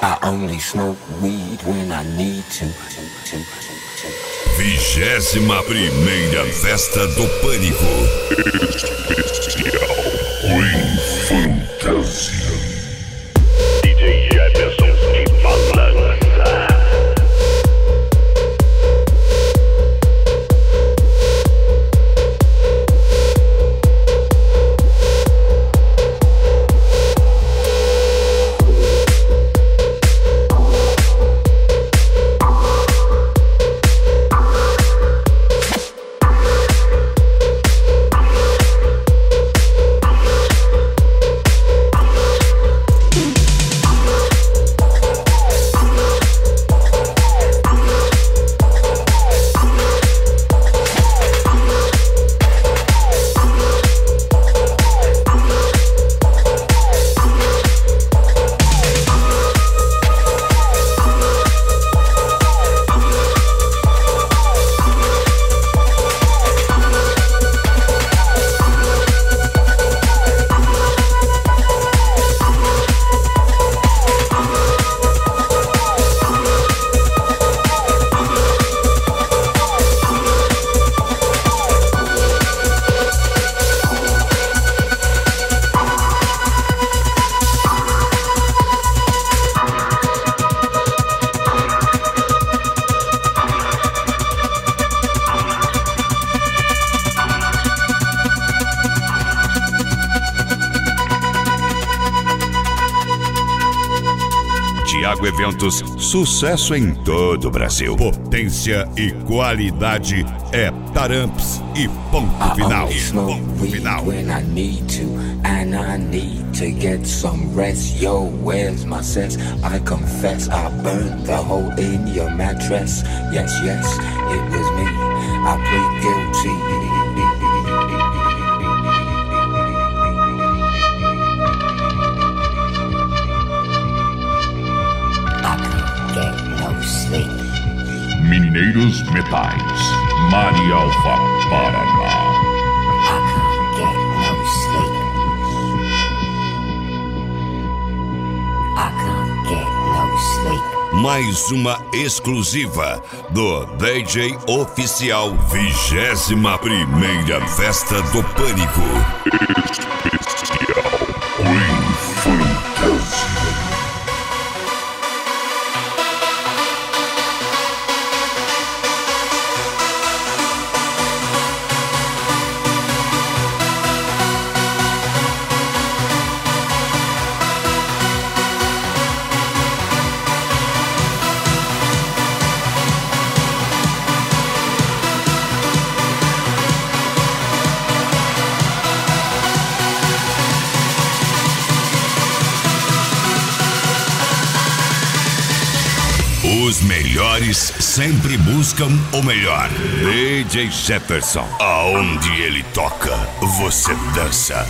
I only smoke weed when I need to. 21ª Festa do Pânico. Especial Queen Fantasia. DJ Jefferson de Balança. Thiago Eventos, sucesso em todo o Brasil. Potência e qualidade é Taramps e ponto final. Ponto final. When I need to, and I need to get some rest. Yo, where's my sense? I confess I burned the hole in your mattress. Yes, yes, it was me. I plead guilty. Mineiros Metais, Marialva, Paraná. I can't get no sleep. I can't get no sleep. Mais uma exclusiva do DJ Oficial 21ª Festa do Pânico. Especial Queen Fantasia. Os melhores sempre buscam o melhor. DJ Jefferson, aonde ele toca, você dança.